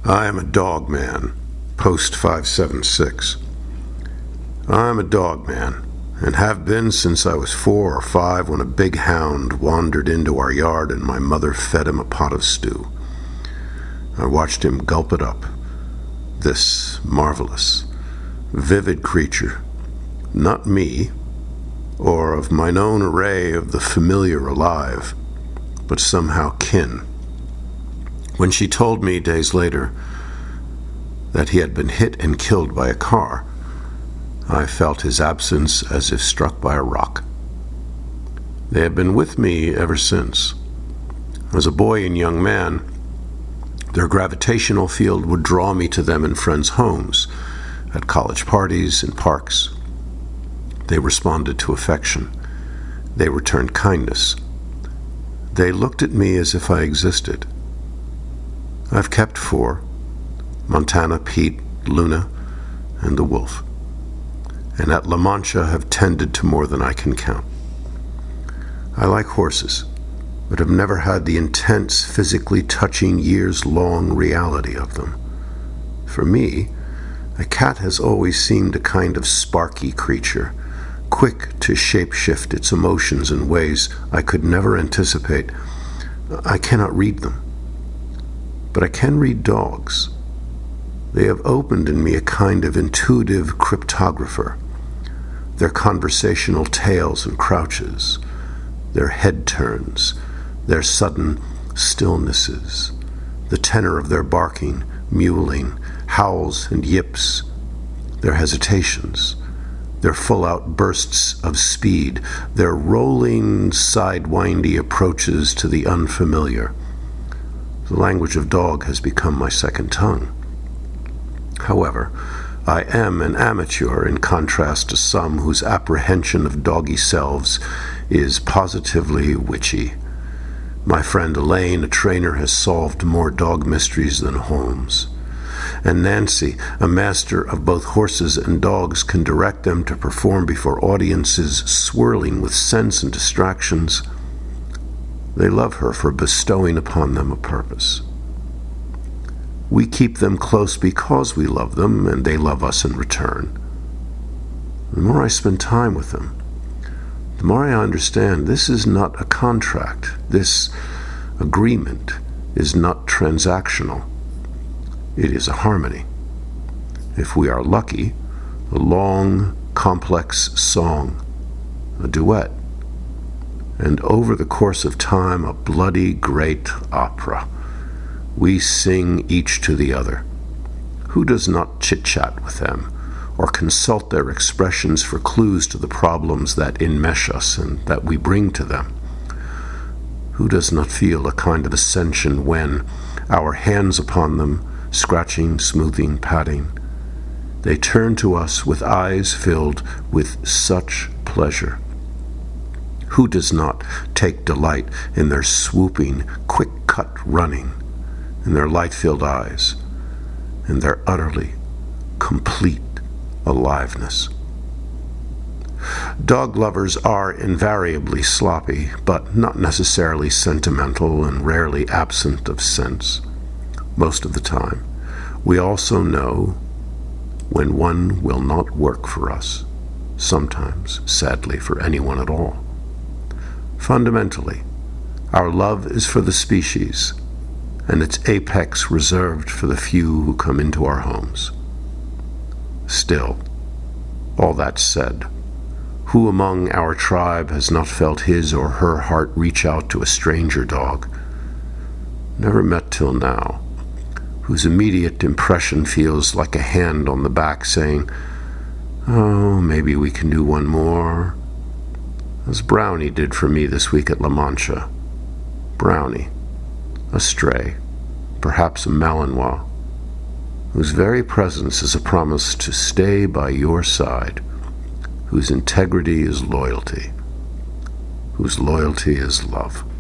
I am a dog man, post 576. I am a dog man, and have been since I was 4 or 5 when a big hound wandered into our yard and my mother fed him a pot of stew. I watched him gulp it up. This marvelous, vivid creature, not me, or of mine own array of the familiar alive, but somehow kin. When she told me days later that he had been hit and killed by a car, I felt his absence as if struck by a rock. They have been with me ever since. As a boy and young man, their gravitational field would draw me to them in friends' homes, at college parties, in parks. They responded to affection. They returned kindness. They looked at me as if I existed. I've kept 4, Montana, Pete, Luna, and the wolf, and at La Mancha have tended to more than I can count. I like horses, but have never had the intense, physically touching, years-long reality of them. For me, a cat has always seemed a kind of sparky creature, quick to shape-shift its emotions in ways I could never anticipate. I cannot read them. But I can read dogs. They have opened in me a kind of intuitive cryptographer. Their conversational tails and crouches, their head turns, their sudden stillnesses, the tenor of their barking, mewling, howls and yips, their hesitations, their full-out bursts of speed, their rolling, sidewindy approaches to the unfamiliar. The language of dog has become my second tongue. However, I am an amateur in contrast to some whose apprehension of doggy selves is positively witchy. My friend Elaine, a trainer, has solved more dog mysteries than Holmes. And Nancy, a master of both horses and dogs, can direct them to perform before audiences swirling with scents and distractions. They love her for bestowing upon them a purpose. We keep them close because we love them, and they love us in return. The more I spend time with them, the more I understand this is not a contract. This agreement is not transactional. It is a harmony. If we are lucky, a long, complex song, a duet, and over the course of time, a bloody great opera. We sing each to the other. Who does not chit-chat with them, or consult their expressions for clues to the problems that enmesh us and that we bring to them? Who does not feel a kind of ascension when, our hands upon them, scratching, smoothing, patting, they turn to us with eyes filled with such pleasure? Who does not take delight in their swooping, quick-cut running, in their light-filled eyes, in their utterly complete aliveness? Dog lovers are invariably sloppy, but not necessarily sentimental and rarely absent of sense. Most of the time, we also know when one will not work for us, sometimes, sadly, for anyone at all. Fundamentally, our love is for the species, and its apex reserved for the few who come into our homes. Still, all that said, who among our tribe has not felt his or her heart reach out to a stranger dog, never met till now, whose immediate impression feels like a hand on the back saying, "Oh, maybe we can do one more," as Brownie did for me this week at La Mancha. Brownie, a stray, perhaps a Malinois, whose very presence is a promise to stay by your side, whose integrity is loyalty, whose loyalty is love.